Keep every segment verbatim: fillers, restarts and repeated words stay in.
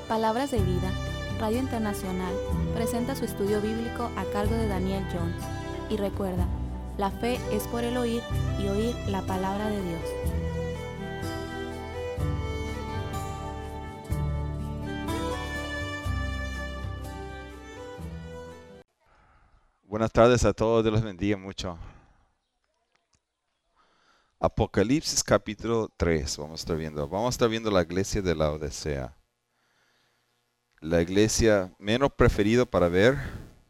Palabras de Vida, Radio Internacional, presenta su estudio bíblico a cargo de Daniel Jones. Y recuerda, la fe es por el oír y oír la palabra de Dios. Buenas tardes a todos, Dios los bendiga mucho. Apocalipsis capítulo tres, vamos a estar viendo. Vamos a estar viendo la iglesia de la Odisea. La iglesia menos preferida para ver,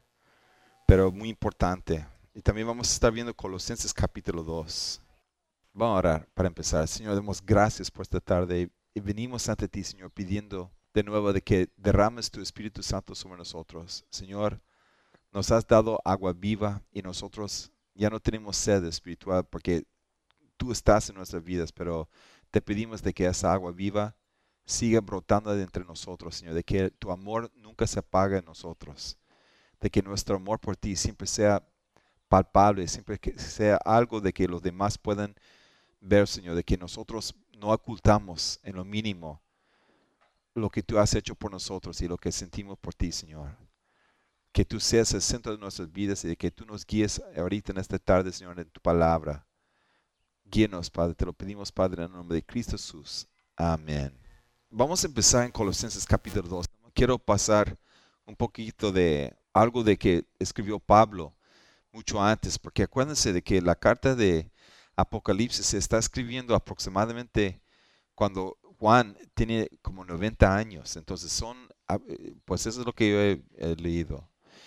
pero muy importante. Y también vamos a estar viendo Colosenses capítulo dos. Vamos a orar para empezar. Señor, damos gracias por esta tarde y venimos ante ti, Señor, pidiendo de nuevo de que derrames tu Espíritu Santo sobre nosotros. Señor, nos has dado agua viva y nosotros ya no tenemos sed espiritual porque tú estás en nuestras vidas, pero te pedimos de que esa agua viva siga brotando de entre nosotros, Señor, de que tu amor nunca se apague en nosotros, de que nuestro amor por ti siempre sea palpable, siempre que sea algo de que los demás puedan ver, Señor, de que nosotros no ocultamos en lo mínimo lo que tú has hecho por nosotros y lo que sentimos por ti, Señor. Que tú seas el centro de nuestras vidas y de que tú nos guíes ahorita en esta tarde, Señor, en tu palabra. Guíenos, Padre, te lo pedimos, Padre, en el nombre de Cristo Jesús. Amén. Vamos a empezar en Colosenses capítulo dos. Quiero pasar un poquito de algo de que escribió Pablo mucho antes, porque acuérdense de que la carta de Apocalipsis se está escribiendo aproximadamente cuando Juan tiene como noventa años. Entonces son, pues eso es lo que yo he, he leído.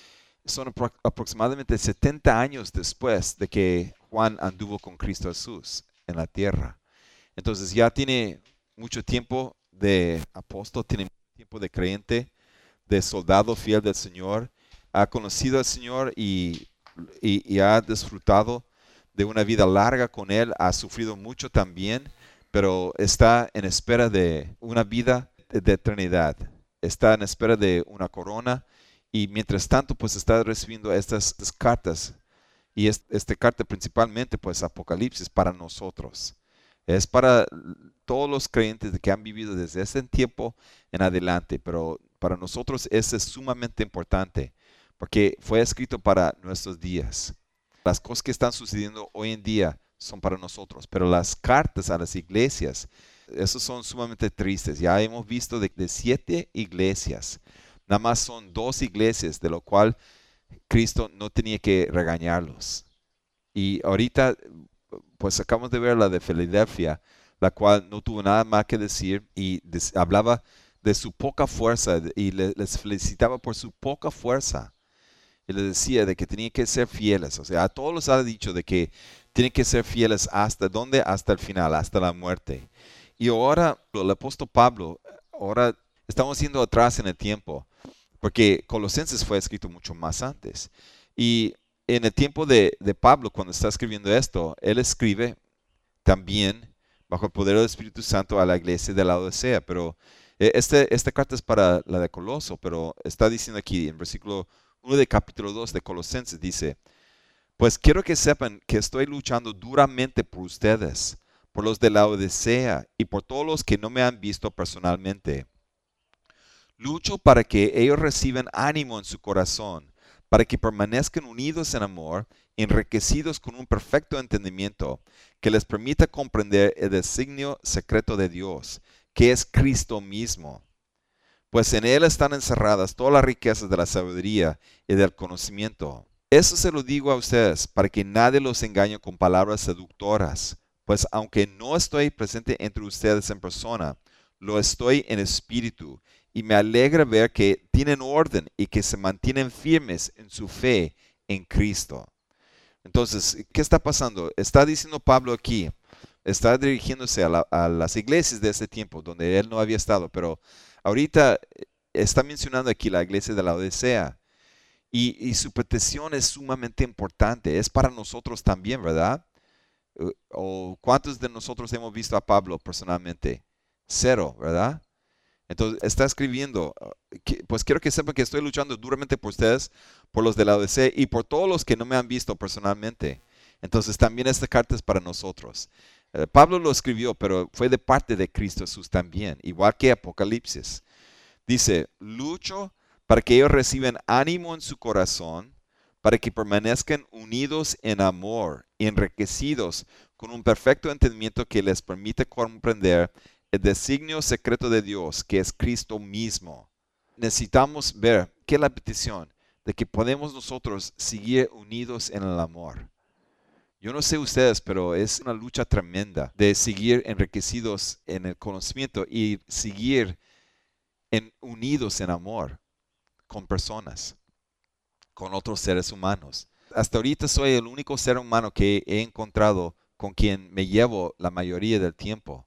Son apro- aproximadamente setenta años después de que Juan anduvo con Cristo Jesús en la tierra. Entonces ya tiene mucho tiempo de apóstol, tiene mucho tiempo de creyente, de soldado fiel del Señor. Ha conocido al Señor y, y, y ha disfrutado de una vida larga con Él. Ha sufrido mucho también, pero está en espera de una vida de, de eternidad. Está en espera de una corona. Y mientras tanto, pues está recibiendo estas, estas cartas. Y es, esta carta principalmente, pues Apocalipsis, para nosotros. Es para todos los creyentes que han vivido desde ese tiempo en adelante. Pero para nosotros eso es sumamente importante. Porque fue escrito para nuestros días. Las cosas que están sucediendo hoy en día son para nosotros. Pero las cartas a las iglesias, esos son sumamente tristes. Ya hemos visto de, de siete iglesias. Nada más son dos iglesias, de lo cual Cristo no tenía que regañarlos. Y ahorita, pues acabamos de ver la de Filadelfia, la cual no tuvo nada más que decir y des- hablaba de su poca fuerza y le- les felicitaba por su poca fuerza. Y les decía de que tenían que ser fieles. O sea, a todos les ha dicho de que tienen que ser fieles hasta dónde, hasta el final, hasta la muerte. Y ahora el apóstol Pablo, ahora estamos yendo atrás en el tiempo. Porque Colosenses fue escrito mucho más antes. Y en el tiempo de, de Pablo, cuando está escribiendo esto, él escribe también bajo el poder del Espíritu Santo a la iglesia de la Odisea. Pero este, esta carta es para la de Coloso, pero está diciendo aquí en versículo uno de capítulo dos de Colosenses, dice: pues quiero que sepan que estoy luchando duramente por ustedes, por los de la Odisea y por todos los que no me han visto personalmente. Lucho para que ellos reciban ánimo en su corazón, para que permanezcan unidos en amor, enriquecidos con un perfecto entendimiento, que les permita comprender el designio secreto de Dios, que es Cristo mismo. Pues en Él están encerradas todas las riquezas de la sabiduría y del conocimiento. Eso se lo digo a ustedes, para que nadie los engañe con palabras seductoras, pues aunque no estoy presente entre ustedes en persona, lo estoy en espíritu. Y me alegra ver que tienen orden y que se mantienen firmes en su fe en Cristo. Entonces, ¿qué está pasando? Está diciendo Pablo aquí, está dirigiéndose a, la, a las iglesias de ese tiempo, donde él no había estado, pero ahorita está mencionando aquí la iglesia de la Odisea. Y, y su petición es sumamente importante, es para nosotros también, ¿verdad? ¿O cuántos de nosotros hemos visto a Pablo personalmente? Cero, ¿verdad? Entonces está escribiendo, que, pues quiero que sepan que estoy luchando duramente por ustedes, por los de la Odisea y por todos los que no me han visto personalmente. Entonces también esta carta es para nosotros. Eh, Pablo lo escribió, pero fue de parte de Cristo Jesús también, igual que Apocalipsis. Dice, lucho para que ellos reciban ánimo en su corazón, para que permanezcan unidos en amor, enriquecidos con un perfecto entendimiento que les permite comprender el designio secreto de Dios, que es Cristo mismo. Necesitamos ver qué es la petición de que podemos nosotros seguir unidos en el amor. Yo no sé ustedes, pero es una lucha tremenda de seguir enriquecidos en el conocimiento y seguir en, unidos en amor con personas, con otros seres humanos. Hasta ahorita soy el único ser humano que he encontrado con quien me llevo la mayoría del tiempo.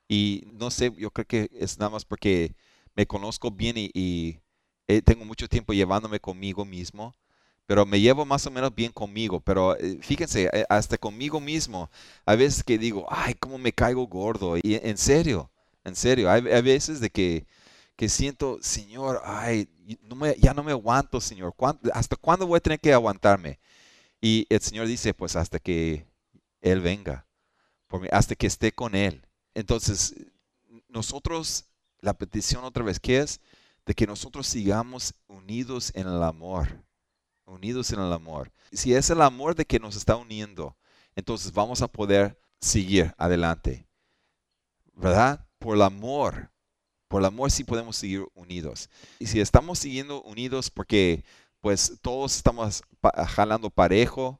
Y no sé, yo creo que es nada más porque me conozco bien y, y eh, tengo mucho tiempo llevándome conmigo mismo, pero me llevo más o menos bien conmigo. Pero eh, fíjense, eh, hasta conmigo mismo, a veces que digo, ay, cómo me caigo gordo. Y en serio, en serio, hay, hay veces de que, que siento, Señor, ay, no me, ya no me aguanto, Señor. ¿Cuándo- ¿Hasta cuándo voy a tener que aguantarme? Y el Señor dice, pues hasta que Él venga, por mí, hasta que esté con Él. Entonces, nosotros, la petición otra vez, ¿qué es? De que nosotros sigamos unidos en el amor, unidos en el amor. Si es el amor de que nos está uniendo, entonces vamos a poder seguir adelante, ¿verdad? Por el amor, por el amor sí podemos seguir unidos. Y si estamos siguiendo unidos porque pues todos estamos pa- jalando parejo,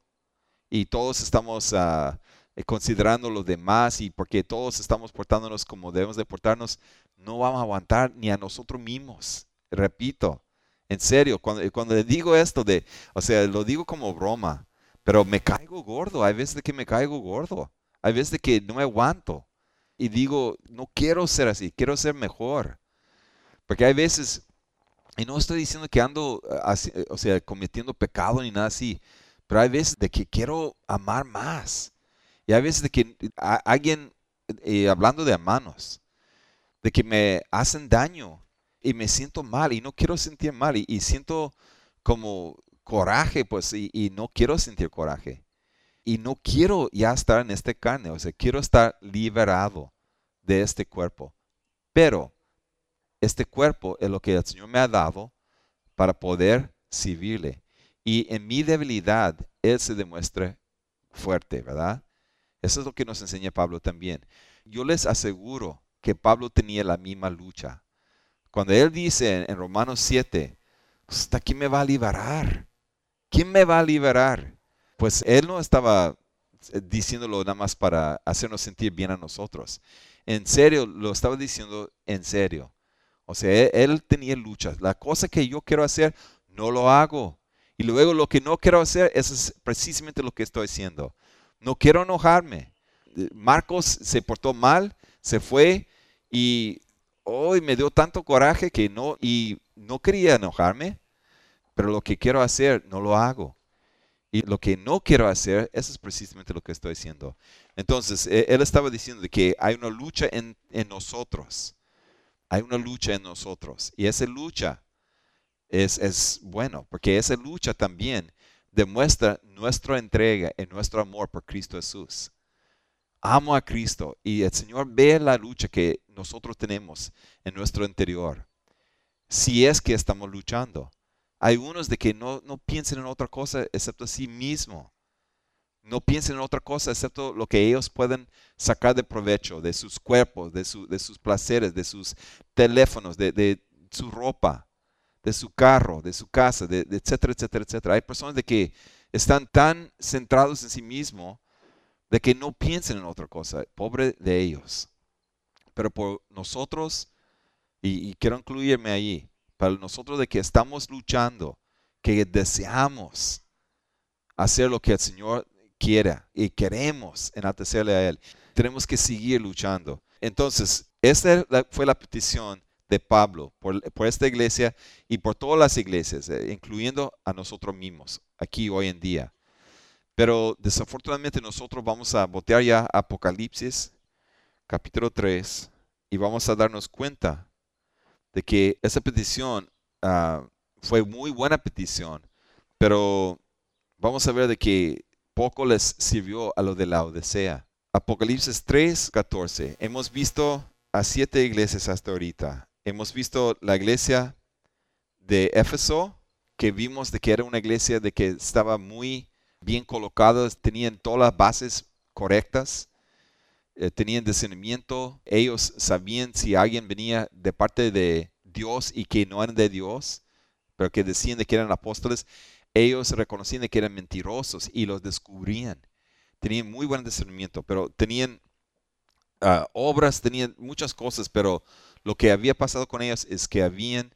y todos estamos ah, eh, considerando los demás y porque todos estamos portándonos como debemos de portarnos, no vamos a aguantar ni a nosotros mismos. Repito, en serio, cuando, cuando le digo esto de, o sea, lo digo como broma, pero me caigo gordo, hay veces de que me caigo gordo, hay veces de que no me aguanto y digo, no quiero ser así, quiero ser mejor, porque hay veces, y no estoy diciendo que ando, ah, así, eh, o sea, cometiendo pecado ni nada así, pero hay veces de que quiero amar más. Y hay veces de que a- alguien, eh, hablando de hermanos, de que me hacen daño y me siento mal y no quiero sentir mal y, y siento como coraje, pues, y, y no quiero sentir coraje. Y no quiero ya estar en este carne, o sea, quiero estar liberado de este cuerpo. Pero este cuerpo es lo que el Señor me ha dado para poder servirle. Y en mi debilidad, Él se demuestra fuerte, ¿verdad? Eso es lo que nos enseña Pablo también. Yo les aseguro que Pablo tenía la misma lucha. Cuando él dice en, en Romanos siete, ¿hasta quién me va a liberar? ¿Quién me va a liberar? Pues él no estaba eh, diciéndolo nada más para hacernos sentir bien a nosotros. En serio, lo estaba diciendo en serio. O sea, él, él tenía luchas. La cosa que yo quiero hacer, no lo hago. Y luego lo que no quiero hacer, eso es precisamente lo que estoy haciendo. No quiero enojarme. Eh, Marcos se portó mal, se fue y hoy me dio tanto coraje que no, y no quería enojarme, pero lo que quiero hacer, no lo hago. Y lo que no quiero hacer, eso es precisamente lo que estoy haciendo. Entonces, eh, él estaba diciendo de que hay una lucha en, en nosotros. Hay una lucha en nosotros. Y esa lucha es, es bueno, porque esa lucha también demuestra nuestra entrega y nuestro amor por Cristo Jesús. Amo a Cristo y el Señor ve la lucha que nosotros tenemos en nuestro interior. Si es que estamos luchando. Hay unos de que no, no piensen en otra cosa excepto a sí mismo. No piensen en otra cosa excepto lo que ellos pueden sacar de provecho de sus cuerpos, de, su, de sus placeres, de sus teléfonos, de, de su ropa, de su carro, de su casa, de, de etcétera, etcétera, etcétera. Hay personas de que están tan centrados en sí mismos de que no piensen en otra cosa. Pobre de ellos. Pero por nosotros, y, y quiero incluirme ahí, para nosotros de que estamos luchando, que deseamos hacer lo que el Señor quiera y queremos enaltecerle a Él, tenemos que seguir luchando. Entonces, esta fue la petición de Pablo por, por esta iglesia y por todas las iglesias, eh, incluyendo a nosotros mismos, aquí hoy en día. Pero desafortunadamente nosotros vamos a voltear ya a Apocalipsis, capítulo tres, y vamos a darnos cuenta de que esa petición uh, fue muy buena petición, pero vamos a ver de que poco les sirvió a lo de la Odisea. Apocalipsis tres, catorce. Hemos visto a siete iglesias hasta ahorita. hemos visto la iglesia de Éfeso, que vimos de que era una iglesia de que estaba muy bien colocada, tenían todas las bases correctas, eh, tenían discernimiento, ellos sabían si alguien venía de parte de Dios y que no eran de Dios, pero que decían de que eran apóstoles, ellos reconocían de que eran mentirosos y los descubrían. Tenían muy buen discernimiento, pero tenían uh, obras, tenían muchas cosas, pero lo que había pasado con ellos es que habían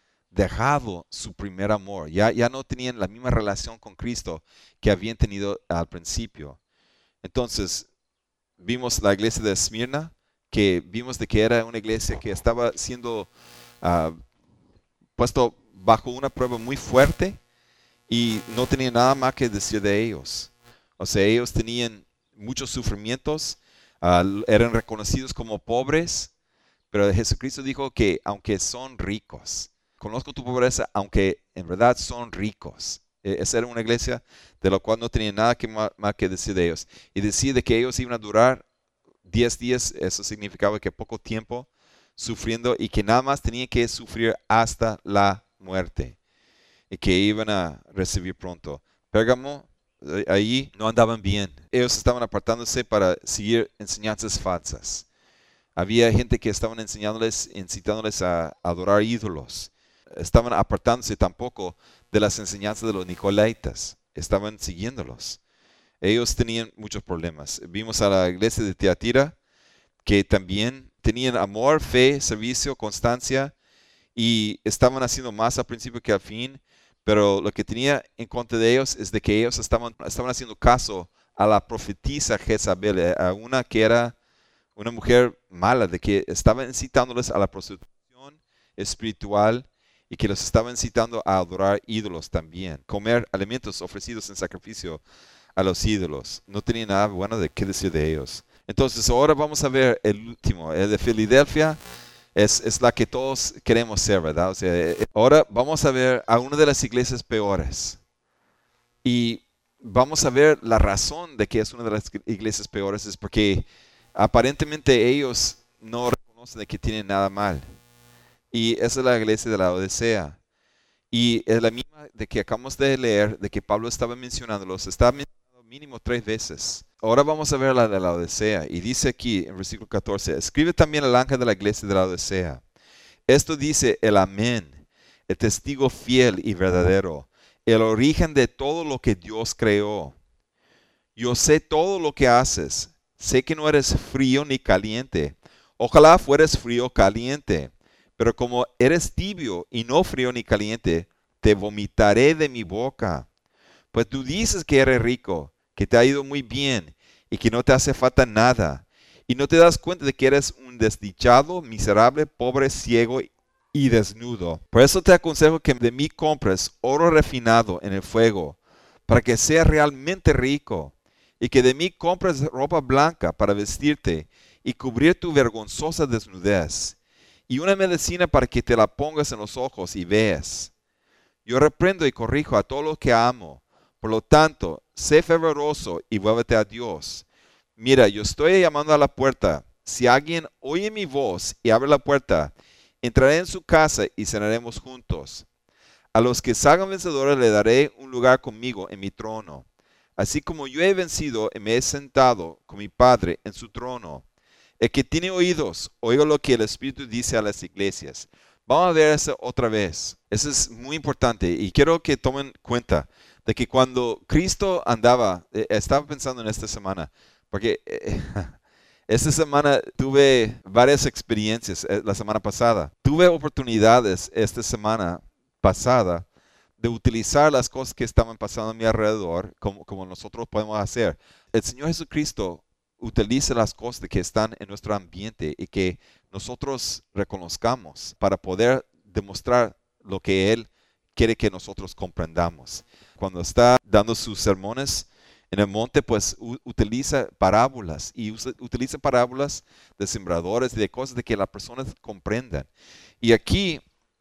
dejado su primer amor. Ya, ya no tenían la misma relación con Cristo que habían tenido al principio. Entonces, vimos la iglesia de Esmirna, que vimos de que era una iglesia que estaba siendo uh, puesto bajo una prueba muy fuerte y no tenía nada más que decir de ellos. O sea, ellos tenían muchos sufrimientos, uh, eran reconocidos como pobres, pero Jesucristo dijo que aunque son ricos, conozco tu pobreza, aunque en verdad son ricos. Esa era una iglesia de la cual no tenía nada que más, más que decir de ellos. Y decía de que ellos iban a durar diez días, eso significaba que poco tiempo sufriendo y que nada más tenían que sufrir hasta la muerte y que iban a recibir pronto. Pérgamo, ahí no andaban bien. Ellos estaban apartándose para seguir enseñanzas falsas. Había gente que estaban enseñándoles, incitándoles a adorar ídolos. Estaban apartándose tampoco de las enseñanzas de los Nicolaitas. Estaban siguiéndolos. Ellos tenían muchos problemas. Vimos a la iglesia de Tiatira, que también tenían amor, fe, servicio, constancia, y estaban haciendo más al principio que al fin, pero lo que tenía en contra de ellos es de que ellos estaban, estaban haciendo caso a la profetisa Jezabel, a una que era una mujer mala, de que estaba incitándoles a la prostitución espiritual y que los estaba incitando a adorar ídolos también, comer alimentos ofrecidos en sacrificio a los ídolos. No tenía nada bueno de qué decir de ellos. Entonces ahora vamos a ver el último, el de Filadelfia. Es, es la que todos queremos ser, ¿verdad? O sea, ahora vamos a ver a una de las iglesias peores. Y vamos a ver la razón de que es una de las iglesias peores. Es porque aparentemente ellos no reconocen de que tienen nada mal. Y esa es la iglesia de la Odisea. Y es la misma de que acabamos de leer, de que Pablo estaba mencionándolos. Está mencionando mínimo tres veces. Ahora vamos a ver la de la Odisea. Y dice aquí en versículo catorce, escribe también al ángel de la iglesia de la Odisea. Esto dice el Amén, el testigo fiel y verdadero, el origen de todo lo que Dios creó. Yo sé todo lo que haces. Sé que no eres frío ni caliente. Ojalá fueres frío o caliente. Pero como eres tibio y no frío ni caliente, te vomitaré de mi boca. Pues tú dices que eres rico, que te ha ido muy bien y que no te hace falta nada. Y no te das cuenta de que eres un desdichado, miserable, pobre, ciego y desnudo. Por eso te aconsejo que de mí compres oro refinado en el fuego, para que seas realmente rico. Y que de mí compres ropa blanca para vestirte y cubrir tu vergonzosa desnudez. Y una medicina para que te la pongas en los ojos y veas. Yo reprendo y corrijo a todo lo que amo. Por lo tanto, sé fervoroso y vuélvete a Dios. Mira, yo estoy llamando a la puerta. Si alguien oye mi voz y abre la puerta, entraré en su casa y cenaremos juntos. A los que salgan vencedores le daré un lugar conmigo en mi trono. Así como yo he vencido y me he sentado con mi Padre en su trono. El que tiene oídos, oiga lo que el Espíritu dice a las iglesias. Vamos a ver eso otra vez. Eso es muy importante y quiero que tomen cuenta de que cuando Cristo andaba, eh, estaba pensando en esta semana, porque eh, esta semana tuve varias experiencias, eh, la semana pasada. Tuve oportunidades esta semana pasada de utilizar las cosas que estaban pasando a mi alrededor como, como nosotros podemos hacer. El Señor Jesucristo utiliza las cosas que están en nuestro ambiente y que nosotros reconozcamos para poder demostrar lo que Él quiere que nosotros comprendamos. Cuando está dando sus sermones en el monte, pues u- utiliza parábolas y usa, utiliza parábolas de sembradores y de cosas de que las personas comprendan. Y aquí,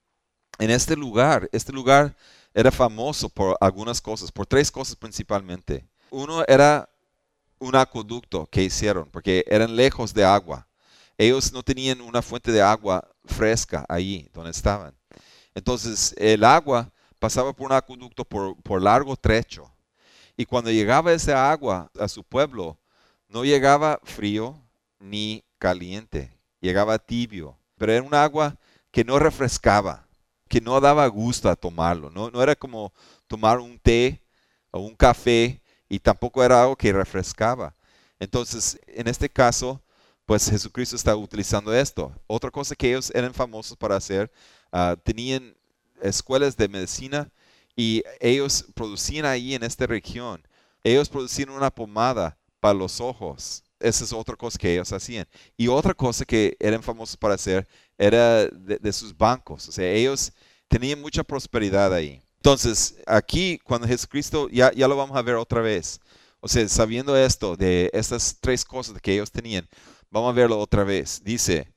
en este lugar, este lugar era famoso por algunas cosas, por tres cosas principalmente. Uno era un acueducto que hicieron, porque eran lejos de agua. Ellos no tenían una fuente de agua fresca ahí donde estaban. Entonces el agua pasaba por un acueducto por, por largo trecho. Y cuando llegaba esa agua a su pueblo, no llegaba frío ni caliente, llegaba tibio. Pero era un agua que no refrescaba, que no daba gusto a tomarlo. No, no era como tomar un té o un café, y tampoco era algo que refrescaba. Entonces, en este caso, pues Jesucristo está utilizando esto. Otra cosa que ellos eran famosos para hacer, uh, tenían escuelas de medicina y ellos producían ahí en esta región, ellos producían una pomada para los ojos. Esa es otra cosa que ellos hacían. Y otra cosa que eran famosos para hacer era de, de sus bancos. O sea, ellos tenían mucha prosperidad ahí. Entonces, aquí cuando Jesucristo, ya, ya lo vamos a ver otra vez. O sea, sabiendo esto, de estas tres cosas que ellos tenían, vamos a verlo otra vez. Dice,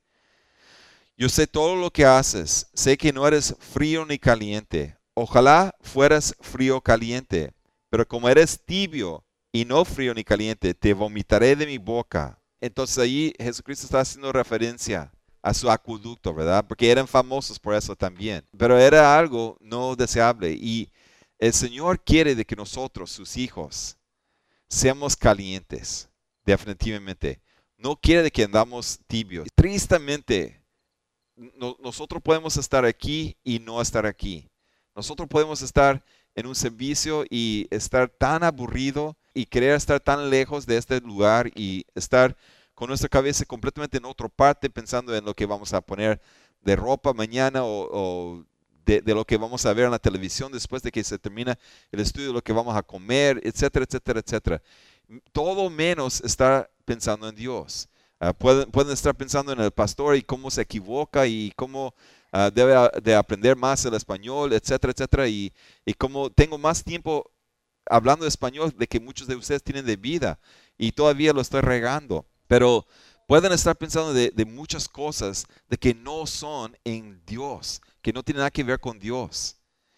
yo sé todo lo que haces, sé que no eres frío ni caliente. Ojalá fueras frío o caliente, pero como eres tibio y no frío ni caliente, te vomitaré de mi boca. Entonces ahí Jesucristo está haciendo referencia a su acueducto, ¿verdad? Porque eran famosos por eso también. Pero era algo no deseable. Y el Señor quiere de que nosotros, sus hijos, seamos calientes, definitivamente. No quiere de que andamos tibios. Tristemente, no, nosotros podemos estar aquí y no estar aquí. Nosotros podemos estar en un servicio y estar tan aburrido y querer estar tan lejos de este lugar y estar con nuestra cabeza completamente en otra parte, pensando en lo que vamos a poner de ropa mañana o, o de, de lo que vamos a ver en la televisión después de que se termina el estudio, lo que vamos a comer, etcétera, etcétera, etcétera. Todo menos estar pensando en Dios. Uh, pueden, pueden estar pensando en el pastor y cómo se equivoca y cómo uh, debe de aprender más el español, etcétera, etcétera. Y, y cómo tengo más tiempo hablando español de que muchos de ustedes tienen de vida y todavía lo estoy regando. Pero pueden estar pensando de, de muchas cosas de que no son en Dios, que no tienen nada que ver con Dios.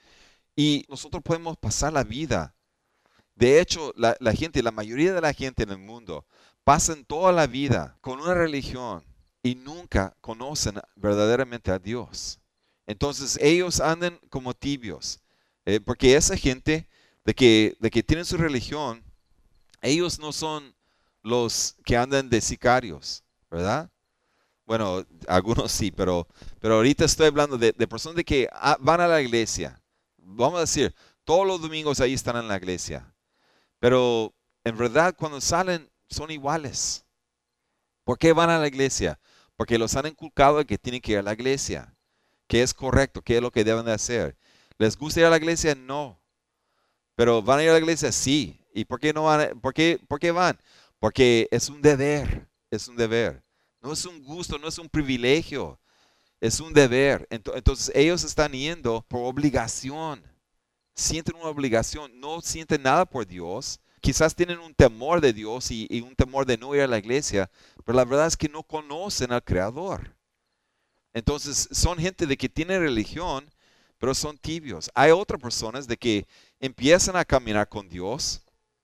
Y nosotros podemos pasar la vida. De hecho, la, la gente, la mayoría de la gente en el mundo, pasan toda la vida con una religión y nunca conocen verdaderamente a Dios. Entonces ellos andan como tibios, eh, porque esa gente de que, de que tienen su religión, ellos no son los que andan de sicarios, ¿verdad? Bueno, algunos sí, pero, pero ahorita estoy hablando de, de personas de que van a la iglesia. Vamos a decir, todos los domingos ahí están en la iglesia. Pero en verdad cuando salen son iguales. ¿Por qué van a la iglesia? Porque los han inculcado de que tienen que ir a la iglesia, que es correcto, que es lo que deben de hacer. ¿Les gusta ir a la iglesia? No. Pero ¿van a ir a la iglesia? Sí. ¿Y por qué no van? ¿Por qué, por qué van? Porque es un deber, es un deber. No es un gusto, no es un privilegio, es un deber. Entonces ellos están yendo por obligación. Sienten una obligación, no sienten nada por Dios. Quizás tienen un temor de Dios y, y un temor de no ir a la iglesia, pero la verdad es que no conocen al Creador. Entonces son gente de que tiene religión, pero son tibios. Hay otras personas de que empiezan a caminar con Dios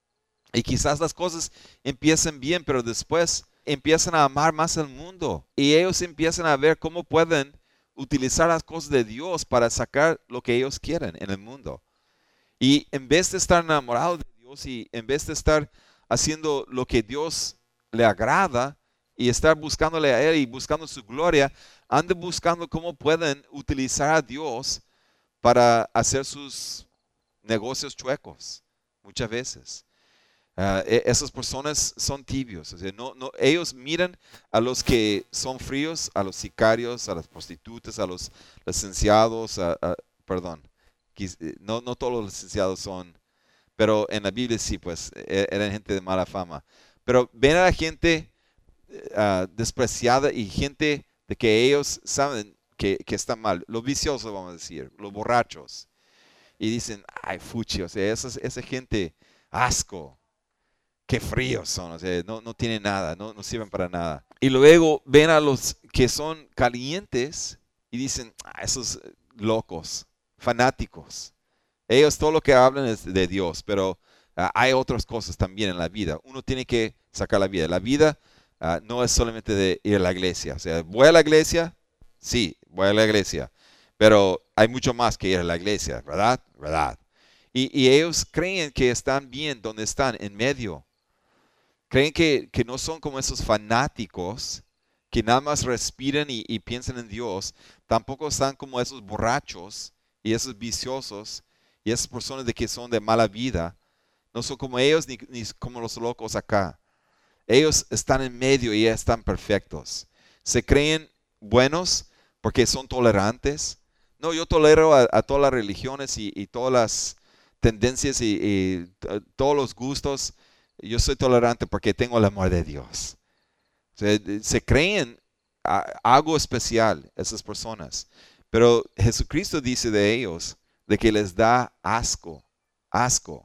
y quizás las cosas empiezan bien, pero después empiezan a amar más el mundo y ellos empiezan a ver cómo pueden utilizar las cosas de Dios para sacar lo que ellos quieren en el mundo. Y en vez de estar enamorados de Dios y en vez de estar haciendo lo que Dios le agrada y estar buscándole a Él y buscando su gloria, andan buscando cómo pueden utilizar a Dios para hacer sus negocios chuecos muchas veces. Uh, esas personas son tibios. O sea, no, no, ellos miran a los que son fríos, a los sicarios, a las prostitutas, a los licenciados, a, a, perdón. No, no todos los licenciados son, pero en la Biblia sí, pues, eran gente de mala fama. Pero ven a la gente uh, despreciada y gente de que ellos saben que, que está mal. Los viciosos, vamos a decir, los borrachos. Y dicen, ay, fuchi, o sea, esa, esa gente, asco, qué fríos son, o sea, no, no tienen nada, no, no sirven para nada. Y luego ven a los que son calientes y dicen, ah, esos locos, fanáticos. Ellos todo lo que hablan es de Dios, pero uh, hay otras cosas también en la vida. Uno tiene que sacar la vida. La vida Ah, no es solamente de ir a la iglesia. O sea, ¿voy a la iglesia? Sí, voy a la iglesia. Pero hay mucho más que ir a la iglesia, ¿verdad? ¿Verdad? Y, y ellos creen que están bien donde están, en medio. Creen que, que no son como esos fanáticos que nada más respiran y, y piensan en Dios. Tampoco están como esos borrachos y esos viciosos y esas personas de que son de mala vida. No son como ellos ni, ni como los locos acá. Ellos están en medio y ya están perfectos. Se creen buenos porque son tolerantes. No, yo tolero a, a todas las religiones y, y todas las tendencias y, y t- todos los gustos. Yo soy tolerante porque tengo el amor de Dios. Se, se creen a- algo especial esas personas. Pero Jesucristo dice de ellos de que les da asco, asco.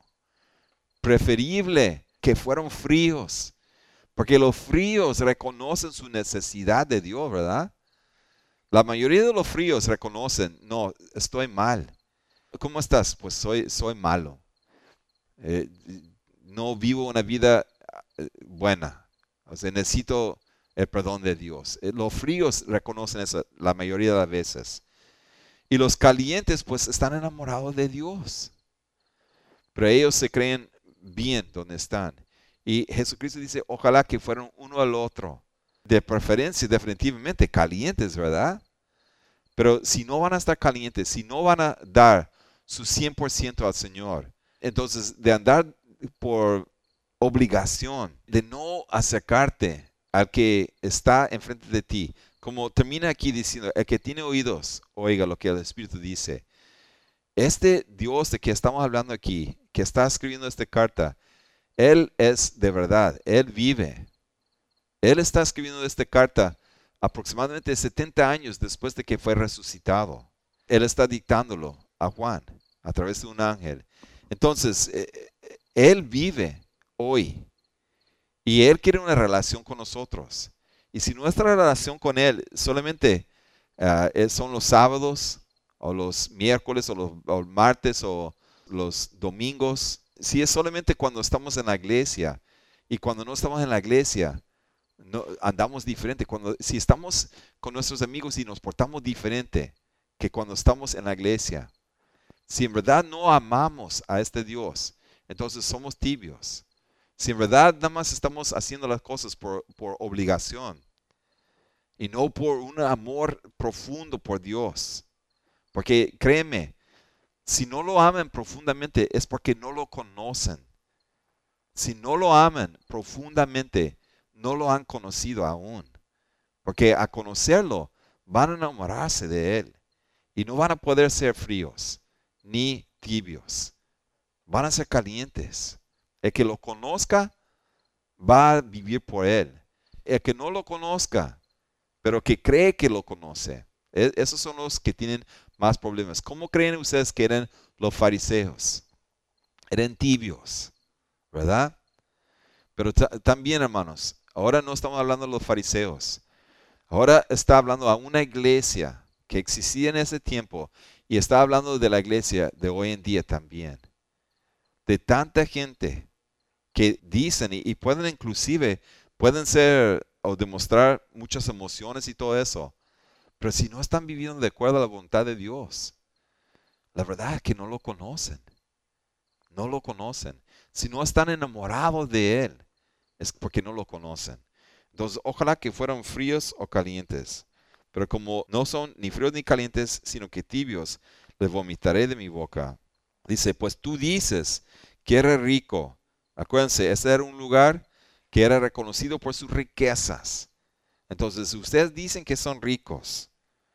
Preferible que fueron fríos, porque los fríos reconocen su necesidad de Dios, ¿verdad? La mayoría de los fríos reconocen, no, estoy mal. ¿Cómo estás? Pues soy, soy malo. Eh, no vivo una vida eh, buena. O sea, necesito el perdón de Dios. Eh, Los fríos reconocen eso la mayoría de las veces. Y los calientes, pues, están enamorados de Dios. Pero ellos se creen bien donde están. Y Jesucristo dice, ojalá que fueran uno al otro. De preferencia, definitivamente, calientes, ¿verdad? Pero si no van a estar calientes, si no van a dar su cien por ciento al Señor, entonces de andar por obligación, de no acercarte al que está enfrente de ti, como termina aquí diciendo, el que tiene oídos, oiga lo que el Espíritu dice. Este Dios de que estamos hablando aquí, que está escribiendo esta carta, Él es de verdad, Él vive. Él está escribiendo esta carta aproximadamente setenta años después de que fue resucitado. Él está dictándolo a Juan a través de un ángel. Entonces, eh, eh, Él vive hoy y Él quiere una relación con nosotros. Y si nuestra relación con Él solamente ah, es- son los sábados o los miércoles o los o martes o los domingos, si es solamente cuando estamos en la iglesia y cuando no estamos en la iglesia, no, andamos diferente. Cuando, si estamos con nuestros amigos y nos portamos diferente que cuando estamos en la iglesia, si en verdad no amamos a este Dios, entonces somos tibios. Si en verdad nada más estamos haciendo las cosas por, por obligación y no por un amor profundo por Dios, porque créeme, si no lo aman profundamente es porque no lo conocen. Si no lo aman profundamente, no lo han conocido aún. Porque a conocerlo van a enamorarse de Él. Y no van a poder ser fríos ni tibios. Van a ser calientes. El que lo conozca va a vivir por Él. El que no lo conozca, pero que cree que lo conoce, e- esos son los que tienen más problemas. ¿Cómo creen ustedes que eran los fariseos? Eran tibios, ¿verdad? Pero ta- también, hermanos, ahora no estamos hablando de los fariseos. Ahora está hablando a una iglesia que existía en ese tiempo y está hablando de la iglesia de hoy en día también. De tanta gente que dicen y, y pueden inclusive, pueden ser o demostrar muchas emociones y todo eso, pero si no están viviendo de acuerdo a la voluntad de Dios, la verdad es que no lo conocen. No lo conocen. Si no están enamorados de Él, es porque no lo conocen. Entonces, ojalá que fueran fríos o calientes. Pero como no son ni fríos ni calientes, sino que tibios, les vomitaré de mi boca. Dice, pues tú dices que eres rico. Acuérdense, ese era un lugar que era reconocido por sus riquezas. Entonces, ustedes dicen que son ricos,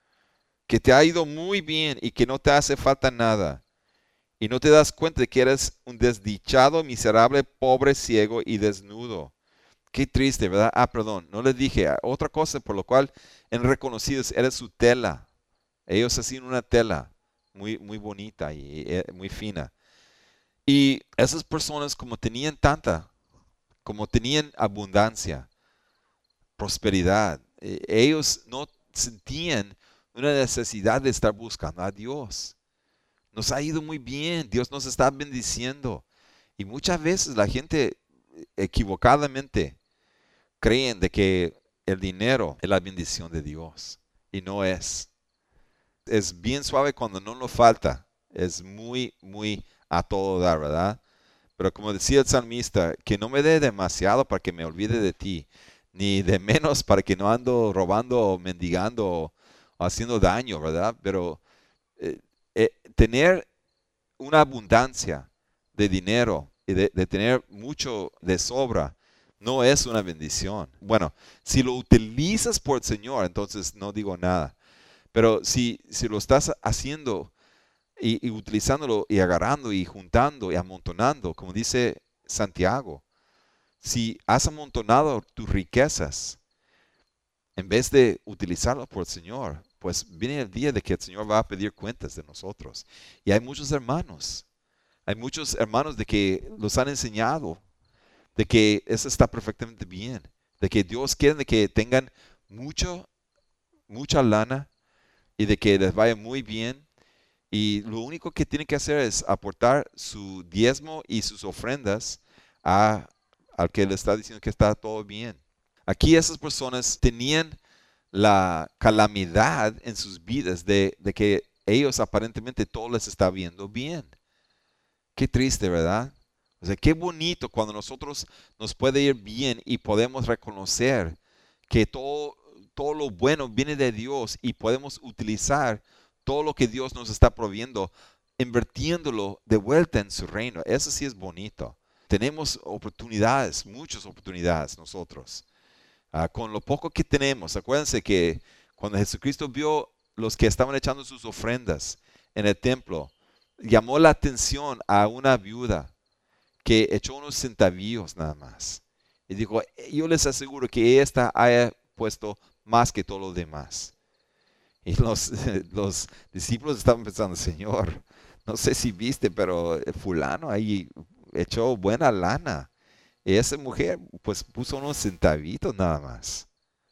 que te ha ido muy bien y que no te hace falta nada. Y no te das cuenta de que eres un desdichado, miserable, pobre, ciego y desnudo. Qué triste, ¿verdad? Ah, perdón, no les dije. Ah, otra cosa por lo cual en reconocidos eres su tela. Ellos hacían una tela muy, muy bonita y eh, muy fina. Y esas personas como tenían tanta, como tenían abundancia, prosperidad, eh, ellos no sentían una necesidad de estar buscando a Dios. Nos ha ido muy bien, Dios nos está bendiciendo. Y muchas veces la gente equivocadamente creen de que el dinero es la bendición de Dios y no es. Es bien suave cuando no nos falta. Es muy, muy a todo dar, ¿verdad? Pero como decía el salmista, que no me dé demasiado para que me olvide de ti, ni de menos para que no ando robando o mendigando o, o haciendo daño, ¿verdad? Pero eh, eh, tener una abundancia de dinero y de, de tener mucho de sobra no es una bendición. Bueno, si lo utilizas por el Señor, entonces no digo nada. Pero si, si lo estás haciendo y, y utilizándolo y agarrando y juntando y amontonando, como dice Santiago, si has amontonado tus riquezas en vez de utilizarlo por el Señor, pues viene el día de que el Señor va a pedir cuentas de nosotros. Y hay muchos hermanos, hay muchos hermanos de que los han enseñado, de que eso está perfectamente bien, de que Dios quiere de que tengan mucho, mucha lana y de que les vaya muy bien. Y lo único que tienen que hacer es aportar su diezmo y sus ofrendas a, al que le está diciendo que está todo bien. Aquí esas personas tenían la calamidad en sus vidas de, de que ellos aparentemente todo les está viendo bien. Qué triste, ¿verdad? O sea, qué bonito cuando nosotros nos puede ir bien y podemos reconocer que todo, todo lo bueno viene de Dios y podemos utilizar todo lo que Dios nos está proveyendo, invirtiéndolo de vuelta en su reino. Eso sí es bonito. Tenemos oportunidades, muchas oportunidades nosotros. Uh, con lo poco que tenemos, acuérdense que cuando Jesucristo vio los que estaban echando sus ofrendas en el templo, llamó la atención a una viuda que echó unos centavillos nada más. Y dijo, yo les aseguro que esta haya puesto más que todo lo demás. Y los, los discípulos estaban pensando, Señor, no sé si viste, pero el fulano ahí echó buena lana. Y esa mujer pues puso unos centavitos nada más.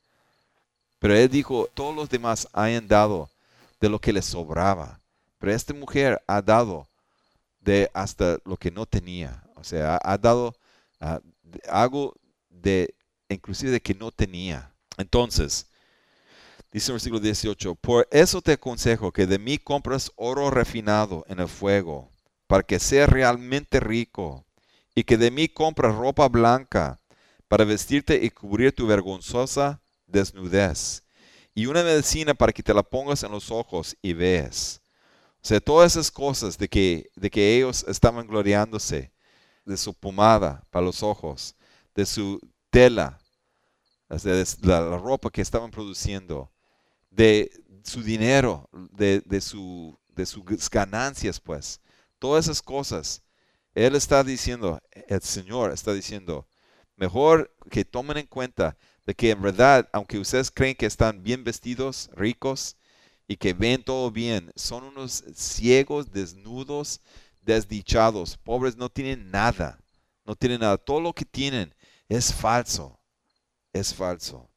Pero él dijo, todos los demás hayan dado de lo que les sobraba. Pero esta mujer ha dado de hasta lo que no tenía. O sea, ha, ha dado uh, algo de, inclusive de que no tenía. Entonces, dice el versículo dieciocho, por eso te aconsejo que de mí compres oro refinado en el fuego, para que seas realmente rico, y que de mí compres ropa blanca, para vestirte y cubrir tu vergonzosa desnudez, y una medicina para que te la pongas en los ojos y veas. O sea, todas esas cosas de que, de que ellos estaban gloriándose, de su pomada para los ojos, de su tela, o sea, de la, la ropa que estaban produciendo, de su dinero, de, de, su, de sus ganancias, pues. Todas esas cosas. Él está diciendo, el Señor está diciendo, mejor que tomen en cuenta de que en verdad, aunque ustedes creen que están bien vestidos, ricos, y que ven todo bien, son unos ciegos, desnudos, desdichados, pobres, no tienen nada, no tienen nada. Todo lo que tienen es falso, es falso.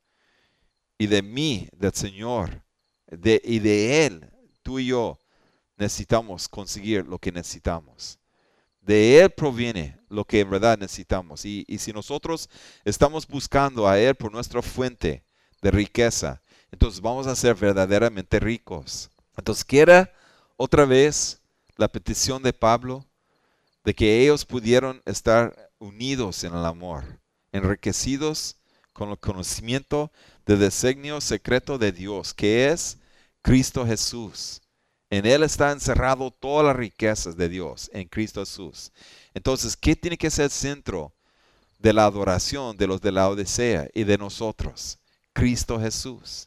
Y de mí, del Señor, de, y de Él, tú y yo, necesitamos conseguir lo que necesitamos. De Él proviene lo que en verdad necesitamos. Y, y si nosotros estamos buscando a Él por nuestra fuente de riqueza, entonces vamos a ser verdaderamente ricos. Entonces, quiera otra vez la petición de Pablo de que ellos pudieron estar unidos en el amor, enriquecidos con el conocimiento del designio secreto de Dios, que es Cristo Jesús. En Él está encerrado todas las riquezas de Dios, en Cristo Jesús. Entonces, ¿qué tiene que ser el centro de la adoración de los de la Odisea y de nosotros? Cristo Jesús.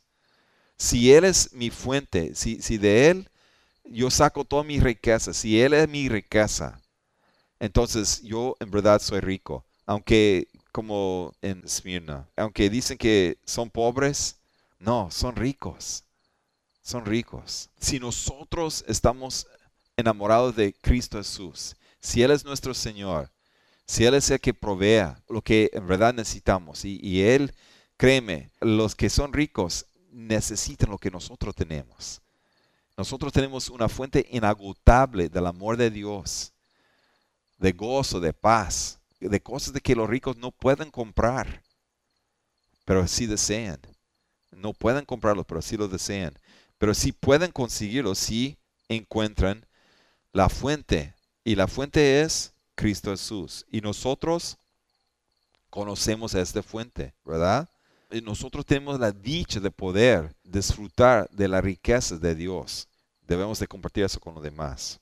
Si Él es mi fuente, si, si de Él yo saco toda mi riqueza, si Él es mi riqueza, entonces yo en verdad soy rico. Aunque como en Esmirna, aunque dicen que son pobres, no, son ricos. Son ricos. Si nosotros estamos enamorados de Cristo Jesús, si Él es nuestro Señor, si Él es el que provea lo que en verdad necesitamos, y, y Él, créeme, los que son ricos necesitan lo que nosotros tenemos. Nosotros tenemos una fuente inagotable del amor de Dios, de gozo, de paz, de cosas de que los ricos no pueden comprar. pero sí desean. No pueden comprarlo, pero sí lo desean. Pero sí pueden conseguirlo si encuentran la fuente. Y la fuente es Cristo Jesús. Y nosotros conocemos a esta fuente, ¿verdad? Y nosotros tenemos la dicha de poder disfrutar de las riquezas de Dios. Debemos de compartir eso con los demás.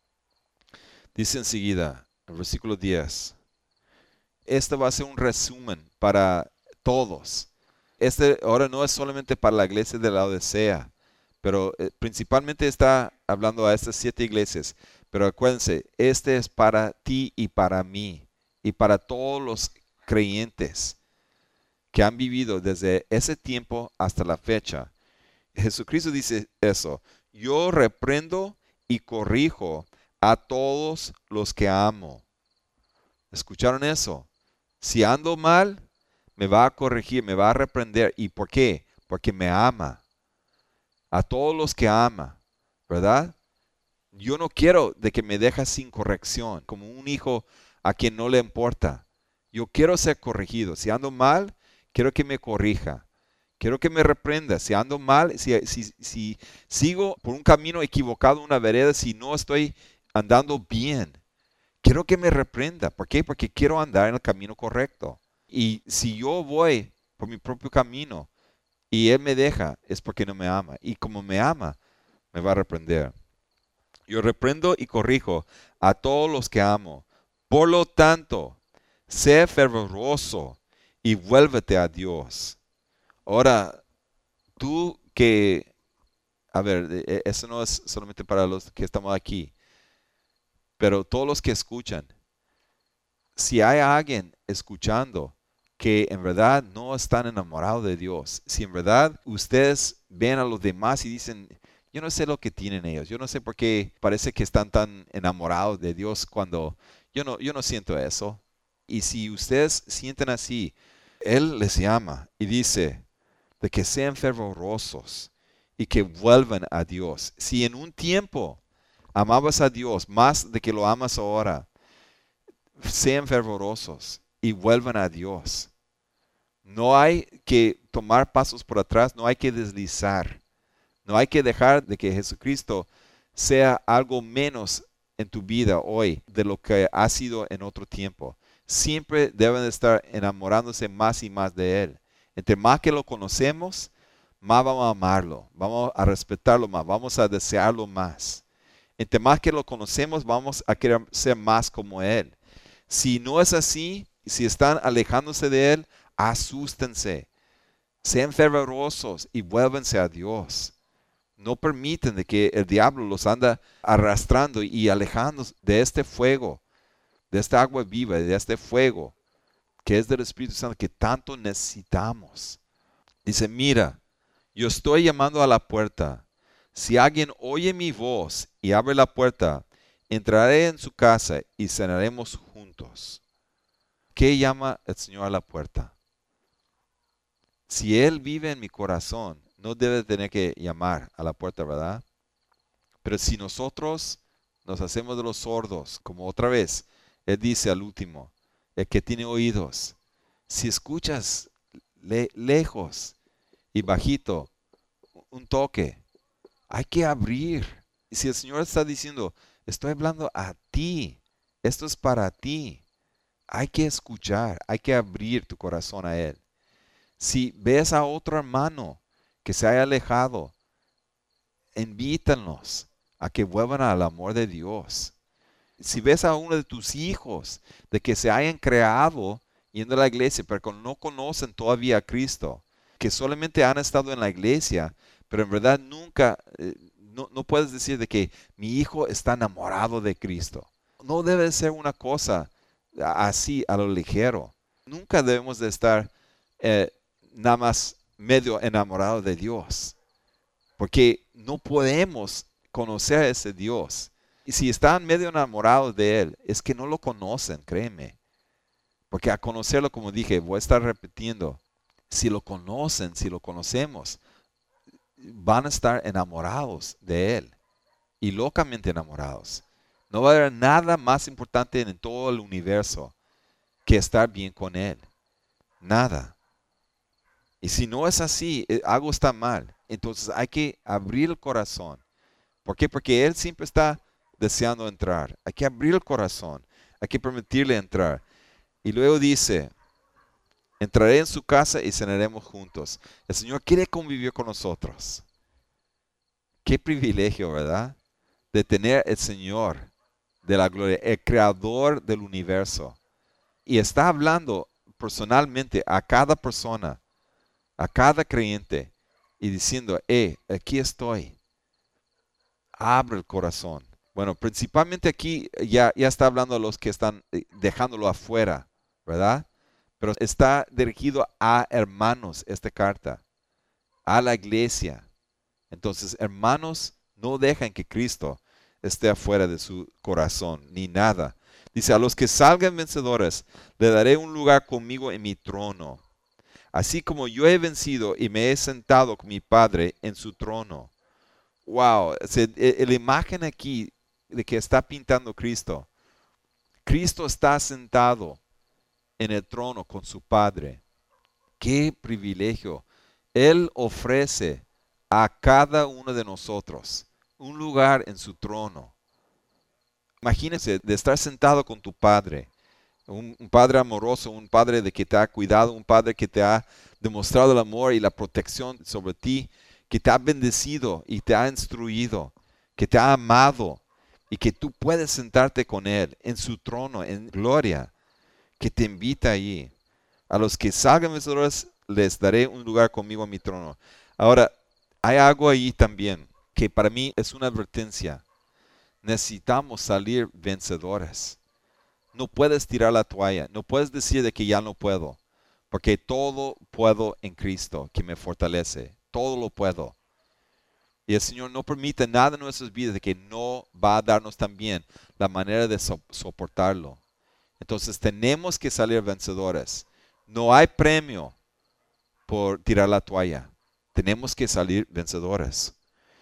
Dice enseguida, el versículo diez. Este va a ser un resumen para todos. Este ahora no es solamente para la iglesia de la Odisea, pero eh, principalmente está hablando a estas siete iglesias. Pero acuérdense, este es para ti y para mí y para todos los creyentes que han vivido desde ese tiempo hasta la fecha. Jesucristo dice eso: yo reprendo y corrijo a todos los que amo. ¿Escucharon eso? Si ando mal, me va a corregir, me va a reprender. ¿Y por qué? Porque me ama. A todos los que ama, ¿verdad? Yo no quiero de que me deje sin corrección, como un hijo a quien no le importa. Yo quiero ser corregido. Si ando mal, quiero que me corrija. Quiero que me reprenda. Si ando mal, si, si, si sigo por un camino equivocado, una vereda, si no estoy andando bien, quiero que me reprenda. ¿Por qué? Porque quiero andar en el camino correcto. Y si yo voy por mi propio camino y Él me deja, es porque no me ama. Y como me ama, me va a reprender. Yo reprendo y corrijo a todos los que amo. Por lo tanto, sé fervoroso y vuélvete a Dios. Ahora, tú que, a ver, eso no es solamente para los que estamos aquí, pero todos los que escuchan, si hay alguien escuchando que en verdad no están enamorados de Dios, si en verdad ustedes ven a los demás y dicen, yo no sé lo que tienen ellos, yo no sé por qué parece que están tan enamorados de Dios cuando yo no, yo no siento eso. Y si ustedes sienten así, Él les llama y dice de que sean fervorosos y que vuelvan a Dios. Si en un tiempo amabas a Dios más de que lo amas ahora, sean fervorosos y vuelvan a Dios. No hay que tomar pasos por atrás, no hay que deslizar. No hay que dejar de que Jesucristo sea algo menos en tu vida hoy de lo que ha sido en otro tiempo. Siempre deben de estar enamorándose más y más de Él. Entre más que lo conocemos, más vamos a amarlo, vamos a respetarlo más, vamos a desearlo más. Entre más que lo conocemos, vamos a querer ser más como Él. Si no es así, si están alejándose de Él, asústense. Sean fervorosos y vuélvanse a Dios. No permiten de que el diablo los anda arrastrando y alejando de este fuego, de esta agua viva, de este fuego que es del Espíritu Santo que tanto necesitamos. Dice, mira, yo estoy llamando a la puerta. Si alguien oye mi voz y abre la puerta, entraré en su casa y cenaremos juntos. ¿Qué llama el Señor a la puerta? Si Él vive en mi corazón, no debe tener que llamar a la puerta, ¿verdad? Pero si nosotros nos hacemos de los sordos, como otra vez, Él dice al último, el que tiene oídos, si escuchas le lejos y bajito un toque, hay que abrir. Y si el Señor está diciendo, estoy hablando a ti, esto es para ti, hay que escuchar, hay que abrir tu corazón a Él. Si ves a otro hermano que se haya alejado, invítanos a que vuelvan al amor de Dios. Si ves a uno de tus hijos de que se hayan creado yendo a la iglesia, pero que no conocen todavía a Cristo, que solamente han estado en la iglesia, pero en verdad nunca, eh, no, no puedes decir de que mi hijo está enamorado de Cristo. No debe ser una cosa así a lo ligero. Nunca debemos de estar eh, nada más medio enamorado de Dios, porque no podemos conocer a ese Dios. Y si están medio enamorados de Él, es que no lo conocen, créeme. Porque a conocerlo, como dije, voy a estar repitiendo, si lo conocen, si lo conocemos, van a estar enamorados de Él y locamente enamorados. No va a haber nada más importante en todo el universo que estar bien con Él. Nada. Y si no es así, eh, algo está mal. Entonces hay que abrir el corazón. ¿Por qué? Porque Él siempre está deseando entrar. Hay que abrir el corazón. Hay que permitirle entrar. Y luego dice, entraré en su casa y cenaremos juntos. El Señor quiere convivir con nosotros. Qué privilegio, ¿verdad? De tener el Señor de la gloria, el creador del universo. Y está hablando personalmente a cada persona, a cada creyente, y diciendo, eh, aquí estoy. Abre el corazón. Bueno, principalmente aquí ya, ya está hablando a los que están eh, dejándolo afuera, ¿verdad? Pero está dirigido a hermanos esta carta, a la iglesia. Entonces, hermanos, no dejan que Cristo esté afuera de su corazón, ni nada. Dice, a los que salgan vencedores, le daré un lugar conmigo en mi trono. Así como yo he vencido y me he sentado con mi Padre en su trono. Wow, la imagen aquí de que está pintando Cristo. Cristo está sentado en el trono con su Padre. Qué privilegio. Él ofrece a cada uno de nosotros un lugar en su trono. Imagínense de estar sentado con tu Padre, un, un Padre amoroso, un Padre de que te ha cuidado, un Padre que te ha demostrado el amor y la protección sobre ti, que te ha bendecido y te ha instruido, que te ha amado y que tú puedes sentarte con Él en su trono, en gloria, que te invita allí. A los que salgan vencedores les daré un lugar conmigo en mi trono. Ahora, hay algo ahí también que para mí es una advertencia. Necesitamos salir vencedores. No puedes tirar la toalla, no puedes decir de que ya no puedo, porque todo puedo en Cristo que me fortalece, todo lo puedo. Y el Señor no permite nada en nuestras vidas de que no va a darnos también la manera de so- soportarlo. Entonces tenemos que salir vencedores. No hay premio por tirar la toalla. Tenemos que salir vencedores.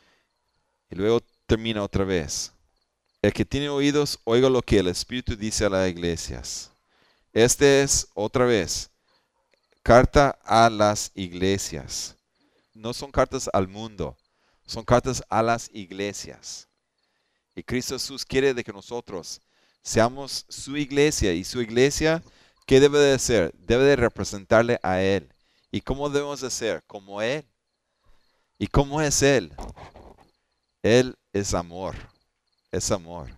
Y luego termina otra vez. El que tiene oídos, oiga lo que el Espíritu dice a las iglesias. Este es, otra vez, carta a las iglesias. No son cartas al mundo, son cartas a las iglesias. Y Cristo Jesús quiere de que nosotros seamos su iglesia. Y su iglesia, ¿qué debe de ser? Debe de representarle a Él. ¿Y cómo debemos de ser? Como Él. ¿Y cómo es Él? Él es amor. Es amor.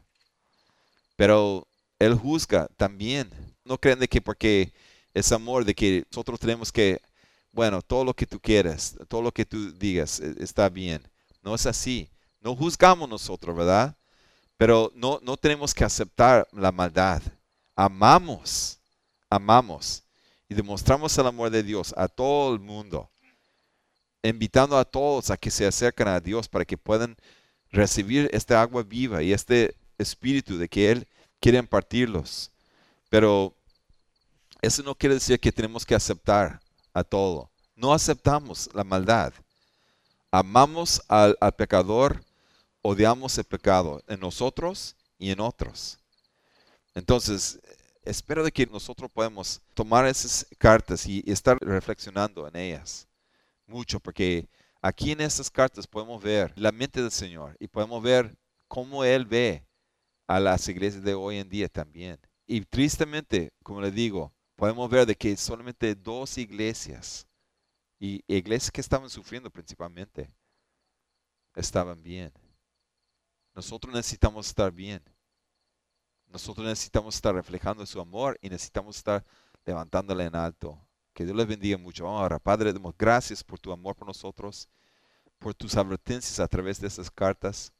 Pero Él juzga también. No creen de que porque es amor, de que nosotros tenemos que, bueno, todo lo que tú quieres, todo lo que tú digas eh, está bien. No es así. No juzgamos nosotros, ¿verdad? Pero no, no tenemos que aceptar la maldad. Amamos, amamos. Y demostramos el amor de Dios a todo el mundo. Invitando a todos a que se acerquen a Dios para que puedan recibir esta agua viva y este espíritu de que Él quiere impartirlos. Pero eso no quiere decir que tenemos que aceptar a todo. No aceptamos la maldad. Amamos al, al pecador, odiamos el pecado en nosotros y en otros. Entonces, espero de que nosotros podamos tomar esas cartas y, y estar reflexionando en ellas mucho, porque aquí en estas cartas podemos ver la mente del Señor y podemos ver cómo Él ve a las iglesias de hoy en día también. Y tristemente, como le digo, podemos ver de que solamente dos iglesias, y iglesias que estaban sufriendo principalmente, estaban bien. Nosotros necesitamos estar bien. Nosotros necesitamos estar reflejando su amor y necesitamos estar levantándole en alto. Que Dios les bendiga mucho. Vamos a orar. Padre, damos gracias por tu amor por nosotros, por tus advertencias a través de estas cartas.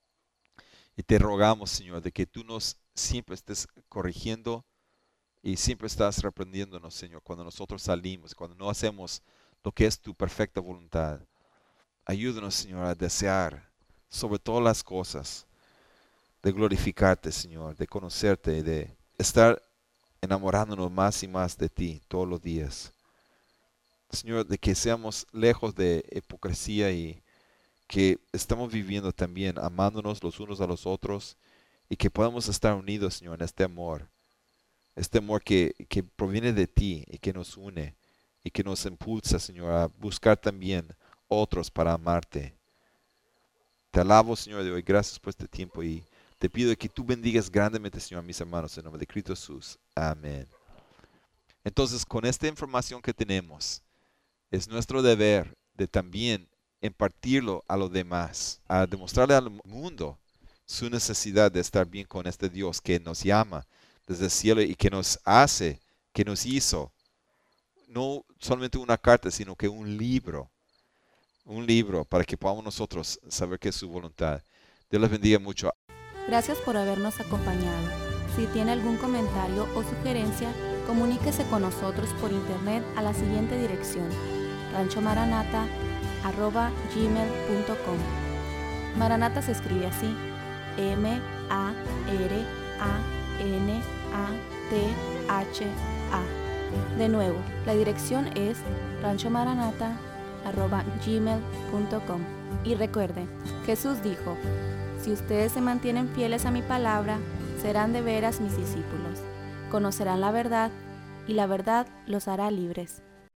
Y te rogamos, Señor, de que tú nos siempre estés corrigiendo y siempre estás reprendiéndonos, Señor, cuando nosotros salimos, cuando no hacemos lo que es tu perfecta voluntad. Ayúdanos, Señor, a desear sobre todas las cosas, de glorificarte, Señor, de conocerte, de estar enamorándonos más y más de ti todos los días. Señor, de que seamos lejos de hipocresía y que estamos viviendo también amándonos los unos a los otros y que podamos estar unidos, Señor, en este amor. Este amor que, que proviene de ti y que nos une y que nos impulsa, Señor, a buscar también otros para amarte. Te alabo, Señor, de hoy. Gracias por este tiempo y te pido que tú bendigas grandemente, Señor, a mis hermanos en nombre de Cristo Jesús. Amén. Entonces, con esta información que tenemos, es nuestro deber de también impartirlo a los demás, a demostrarle al mundo su necesidad de estar bien con este Dios que nos llama desde el cielo y que nos hace, que nos hizo, no solamente una carta, sino que un libro, un libro para que podamos nosotros saber qué es su voluntad. Dios les bendiga mucho. Gracias por habernos acompañado. Si tiene algún comentario o sugerencia, comuníquese con nosotros por internet a la siguiente dirección: rancho maranata arroba gmail punto com. Maranata se escribe así: M A R A N A T H A. De nuevo, la dirección es rancho maranata arroba gmail punto com. Y recuerden, Jesús dijo: si ustedes se mantienen fieles a mi palabra, serán de veras mis discípulos. Conocerán la verdad, y la verdad los hará libres.